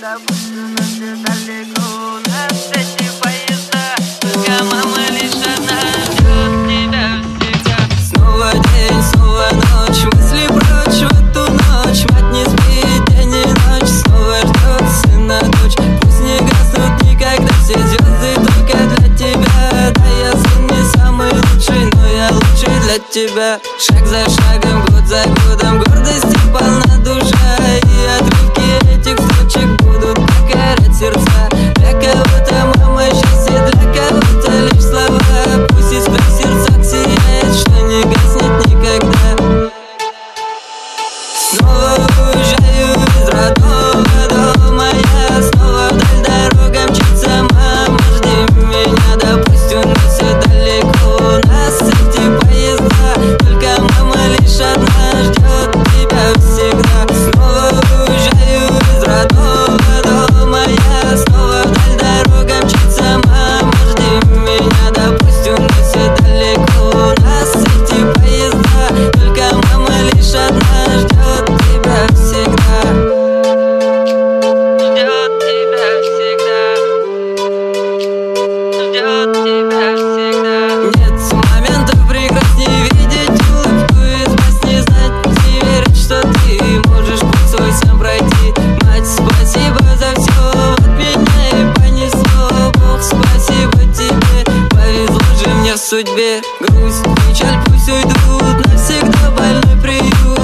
допустим, где далеко у нас эти поезда. Только мама лишь одна ждет тебя всегда. Снова день, снова ночь, мысли прочь в эту ночь. Мать не спит день и ночь, снова ждет сына дочь. Пусть не гаснут никогда все звезды только для тебя. Да, я сын не самый лучший, но я лучший для тебя. Шаг за шагом, год за годом, гордости полна душа. И отрывки этих строчек будут покорять сердца. Для кого-то мама счастье, для кого-то лишь слова. Пусть искра в сердцах сияет, что не гаснет никогда. Снова уезжаю из родного дома я. Снова вдаль дорога мчится, мама, жди меня. Да пусть уносит далеко нас эти поезда. Только мама лишь одна ждет тебя всегда. Снова уезжаю из родного дома я. Снова вдаль дорога мчится, мама, жди меня. Да пусть уносит далеко нас эти поезда. Только мама лишь одна ждет тебя всегда. Ждет тебя всегда. Ждет тебя всегда. Нет моментов прекрасней видеть улыбку из басни, знать и верить, что ты можешь путь свой сам пройти. Мать, спасибо за все, от меня и понесло. Бог, спасибо тебе, повезло же мне в судьбе. Грусть, печаль пусть уйдут навсегда, больной приют.